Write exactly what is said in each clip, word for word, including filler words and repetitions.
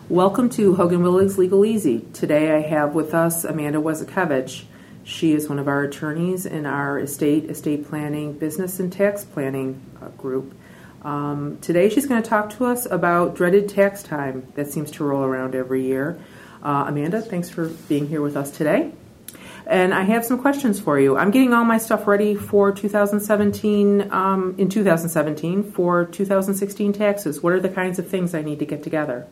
Welcome to Hogan Willig's Legal Easy. Today I have with us Amanda Wezakevich. She is one of our attorneys in our estate, estate planning, business and tax planning uh, group. Um, today she's going to talk to us about dreaded tax time that seems to roll around every year. Uh, Amanda, thanks for being here with us today. And I have some questions for you. I'm getting all my stuff ready for two thousand seventeen, um, in two thousand seventeen for two thousand sixteen taxes. What are the kinds of things I need to get together?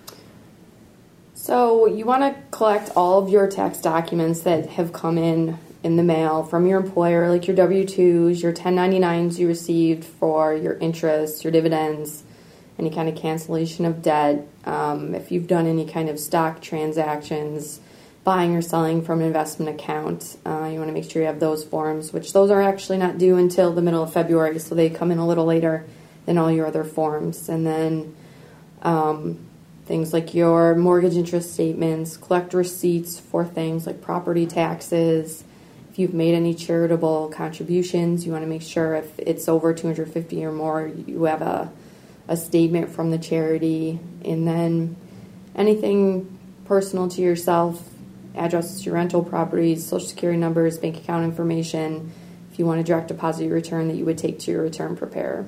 So you want to collect all of your tax documents that have come in in the mail from your employer, like your W two's, your ten ninety-nines you received for your interest, your dividends, any kind of cancellation of debt, um, if you've done any kind of stock transactions, buying or selling from an investment account. Uh, you want to make sure you have those forms, which those are actually not due until the middle of February, so they come in a little later than all your other forms. And then um, things like your mortgage interest statements, collect receipts for things like property taxes. If you've made any charitable contributions, you want to make sure if it's over two hundred fifty or more, you have a, a statement from the charity. And then anything personal to yourself, addresses to your rental properties, social security numbers, bank account information, if you want to direct deposit your return that you would take to your return preparer.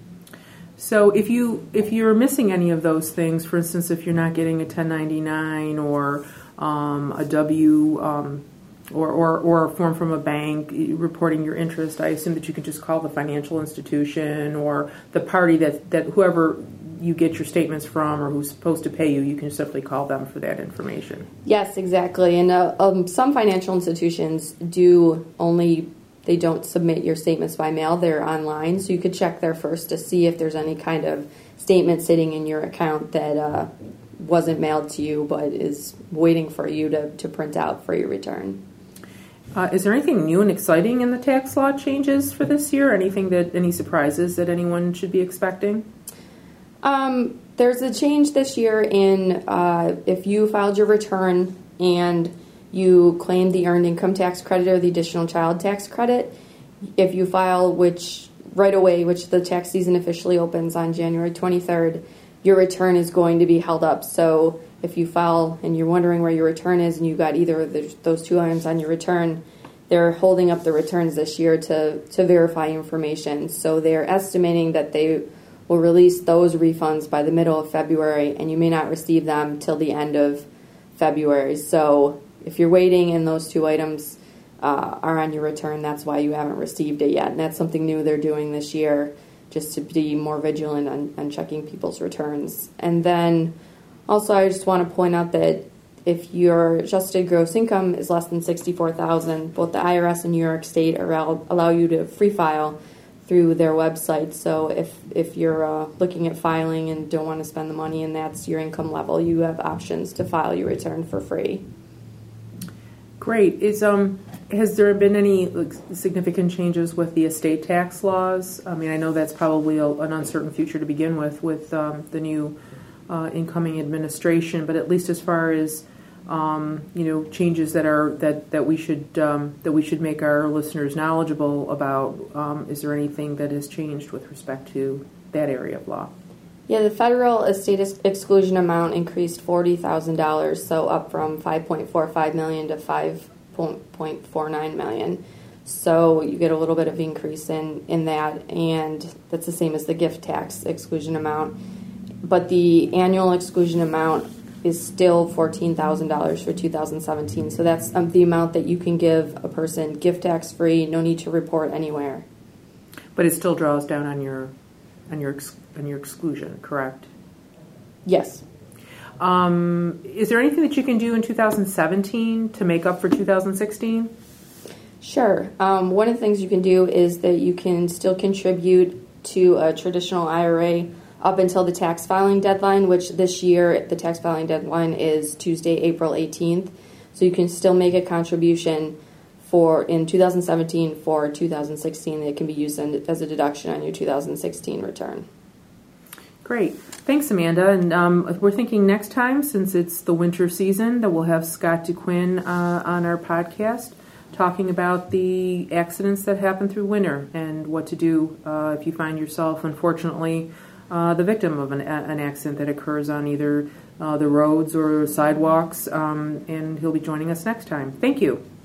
So if you if you're missing any of those things, for instance, if you're not getting a ten ninety-nine or um, a W um, or, or or a form from a bank reporting your interest, I assume that you can just call the financial institution or the party that, that whoever you get your statements from or who's supposed to pay you, you can simply call them for that information. Yes, exactly. And uh, um, some financial institutions do only, they don't submit your statements by mail, they're online, so you could check there first to see if there's any kind of statement sitting in your account that uh, wasn't mailed to you but is waiting for you to, to print out for your return. Uh, is there anything new and exciting in the tax law changes for this year? Anything that, any surprises that anyone should be expecting? Um, there's a change this year in uh, if you filed your return and you claimed the earned income tax credit or the additional child tax credit, if you file which right away, which the tax season officially opens on January twenty-third, your return is going to be held up. So if you file and you're wondering where your return is and you got either of the, those two items on your return, they're holding up the returns this year to, to verify information. So they're estimating that they will release those refunds by the middle of February, and you may not receive them till the end of February. So if you're waiting and those two items uh, are on your return, that's why you haven't received it yet. And that's something new they're doing this year, just to be more vigilant on, on checking people's returns. And then also I just want to point out that if your adjusted gross income is less than sixty-four thousand dollars, both the I R S and New York State allow, allow you to free file through their website. So if if you're uh, looking at filing and don't want to spend the money and that's your income level, you have options to file your return for free. Great. Is um has there been any like, significant changes with the estate tax laws? I mean, I know that's probably a, an uncertain future to begin with with um, the new uh, incoming administration, but at least as far as Um, you know, changes that are that that we should um, that we should make our listeners knowledgeable about. Um, is there anything that has changed with respect to that area of law? Yeah, the federal estate exclusion amount increased forty thousand dollars, so up from five point four five million dollars to five point four nine million dollars. So you get a little bit of increase in in that, and that's the same as the gift tax exclusion amount. But the annual exclusion amount is still fourteen thousand dollars for two thousand seventeen. So that's um, the amount that you can give a person gift tax free, no need to report anywhere. But it still draws down on your on your on your exclusion, correct? Yes. Um, is there anything that you can do in two thousand seventeen to make up for two thousand sixteen? Sure. Um, one of the things you can do is that you can still contribute to a traditional I R A up until the tax filing deadline, which this year the tax filing deadline is Tuesday, April eighteenth. So you can still make a contribution for in two thousand seventeen for two thousand sixteen that can be used as a deduction on your two thousand sixteen return. Great. Thanks, Amanda. And um, we're thinking next time, since it's the winter season, that we'll have Scott DeQuinn uh, on our podcast talking about the accidents that happen through winter and what to do uh, if you find yourself, unfortunately, uh, the victim of an, an accident that occurs on either uh, the roads or sidewalks, um, and he'll be joining us next time. Thank you.